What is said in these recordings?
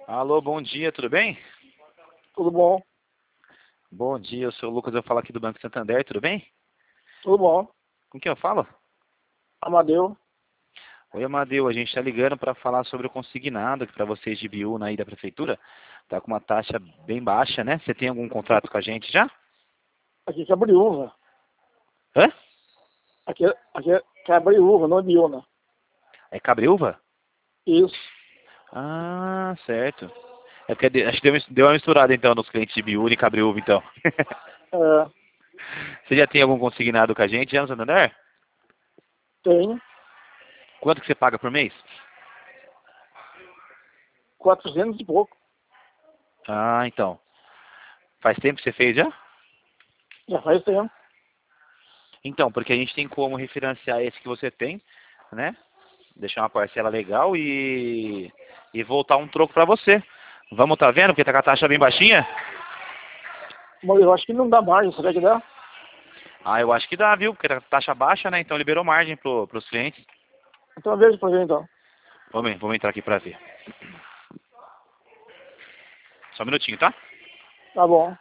Alô, bom dia, tudo bem? Tudo bom? Bom dia, eu sou o Lucas, eu falo aqui do Banco Santander, tudo bem? Tudo bom. Com quem eu falo? Amadeu. Oi, Amadeu, a gente está ligando para falar sobre o consignado que para vocês de Biúna aí da Prefeitura. Tá com uma taxa bem baixa, né? Você tem algum contrato com a gente já? Aqui é Cabriúva. Hã? Aqui é Cabriúva, não é Biúna. É Cabreúva? Isso. Ah, certo. É porque acho que deu uma misturada então nos clientes de Biúna e Cabreúva, então. É, Você já tem algum consignado com a gente já no Santander? tenho Quanto que você paga por mês? 400 e pouco. Ah, então. Faz tempo que você fez já? Já faz tempo. Então, porque a gente tem como refinanciar esse que você tem, né? Deixar uma parcela legal e voltar um troco pra você. Vamos, tá vendo? Porque tá com a taxa bem baixinha. Mas eu acho que não dá margem, será que dá? Ah, eu acho que dá, viu? Porque tá com a taxa baixa, né? Então liberou margem pros clientes. Então veja pra ver então. Vamos entrar aqui pra ver. Só um minutinho, tá? Tá bom.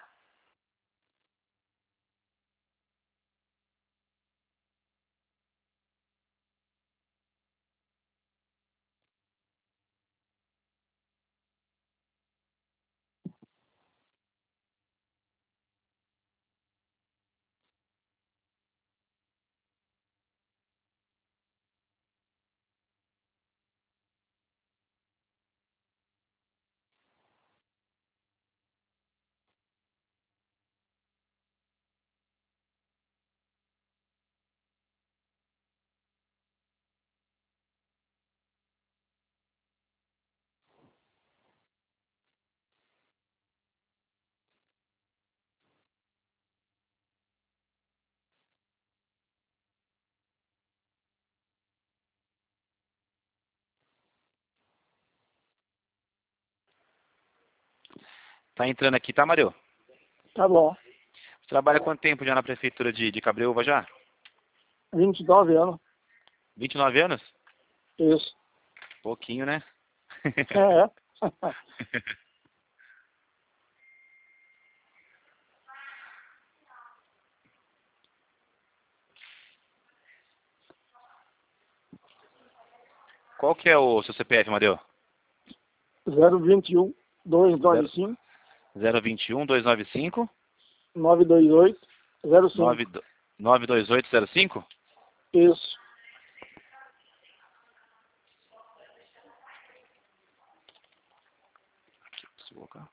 Tá entrando aqui, tá, Mario? Tá bom. Você trabalha quanto tempo já na prefeitura de Cabreúva já? 29 anos. 29 anos? Isso. Pouquinho, né? É. Qual que é o seu CPF, Mario? 021 295 021 295 928 05. 92805? Isso. Deixa eu colocar.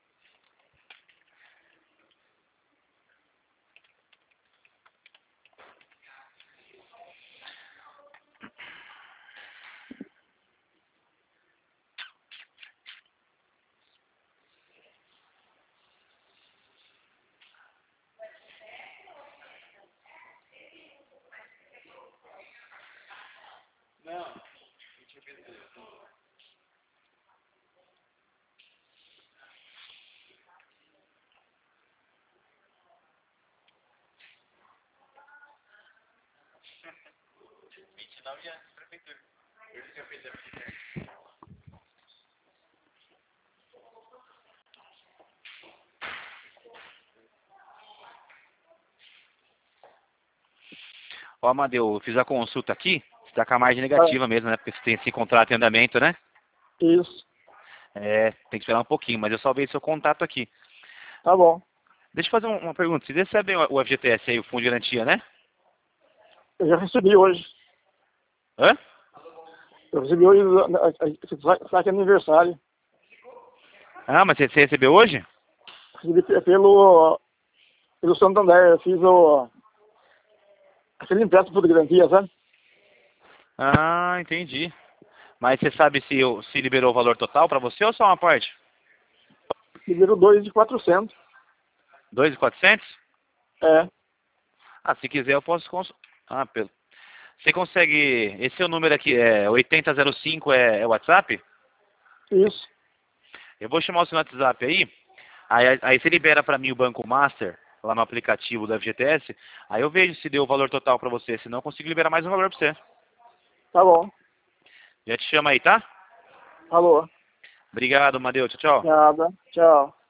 Ó, Amadeu, eu fiz a consulta aqui, você tá com a margem É, negativa mesmo, né? Porque você tem esse contrato em andamento, né? isso. É, tem que esperar um pouquinho, mas eu salvei seu contato aqui. Tá bom. Deixa eu fazer uma pergunta. Vocês recebem o FGTS aí, o Fundo de Garantia, né? Eu já recebi hoje. Hã? Eu recebi hoje, sabe que é aniversário. Ah, mas você recebeu hoje? Recebi pelo Santander. Eu fiz aquele empréstimo de garantia, sabe? Ah, entendi. Mas você sabe se liberou o valor total pra você ou só uma parte? Liberou 2.400. 2.400? É, Ah, se quiser eu posso Ah, pelo... Você consegue... Esse seu número aqui, é 8005, é WhatsApp? isso. Eu vou chamar o seu WhatsApp aí você libera pra mim o Banco Master, lá no aplicativo do FGTS, aí eu vejo se deu o valor total pra você, senão eu consigo liberar mais um valor pra você. Tá bom. Já te chama aí, tá? Alô. Obrigado, Madeu. Tchau, tchau. Nada. Tchau.